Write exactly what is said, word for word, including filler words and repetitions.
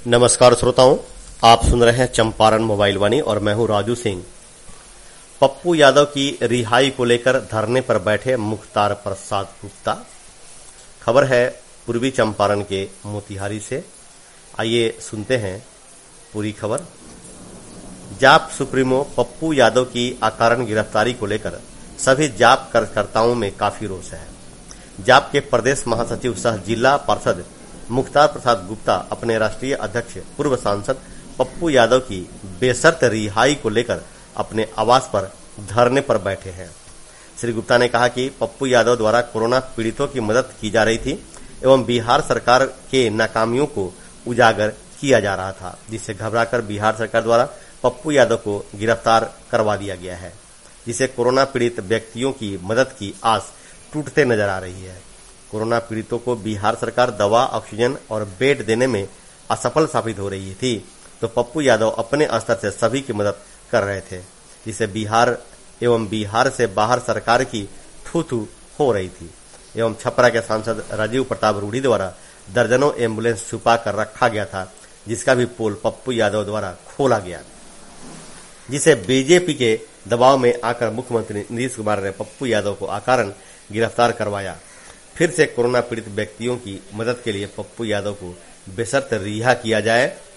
नमस्कार श्रोताओं, आप सुन रहे हैं चंपारण मोबाइल वाणी और मैं हूं राजू सिंह। पप्पू यादव की रिहाई को लेकर धरने पर बैठे मुख्तार प्रसाद गुप्ता। खबर है पूर्वी चंपारण के मोतिहारी से। आइए सुनते हैं पूरी खबर। जाप सुप्रीमो पप्पू यादव की अकारण गिरफ्तारी को लेकर सभी जाप कार्यकर्ताओं में काफी रोष है। जाप के प्रदेश महासचिव सह जिला पार्षद मुख्तार प्रसाद गुप्ता अपने राष्ट्रीय अध्यक्ष पूर्व सांसद पप्पू यादव की बेशर्त रिहाई को लेकर अपने आवास पर धरने पर बैठे हैं। श्री गुप्ता ने कहा कि पप्पू यादव द्वारा कोरोना पीड़ितों की मदद की जा रही थी एवं बिहार सरकार के नाकामियों को उजागर किया जा रहा था, जिससे घबराकर बिहार सरकार द्वारा पप्पू यादव को गिरफ्तार करवा दिया गया है, जिससे कोरोना पीड़ित व्यक्तियों की मदद की आस टूटते नजर आ रही है। कोरोना पीड़ितों को बिहार सरकार दवा, ऑक्सीजन और बेड देने में असफल साबित हो रही थी, तो पप्पू यादव अपने स्तर से सभी की मदद कर रहे थे, जिससे बिहार एवं बिहार से बाहर सरकार की थू थू हो रही थी। एवं छपरा के सांसद राजीव प्रताप रूढ़ी द्वारा दर्जनों एम्बुलेंस छुपा कर रखा गया था, जिसका भी पोल पप्पू यादव द्वारा खोला गया, जिसे बीजेपी के दबाव में आकर मुख्यमंत्री नीतीश कुमार ने पप्पू यादव को अकारण गिरफ्तार करवाया। फिर से कोरोना पीड़ित व्यक्तियों की मदद के लिए पप्पू यादव को बेशर्त रिहा किया जाए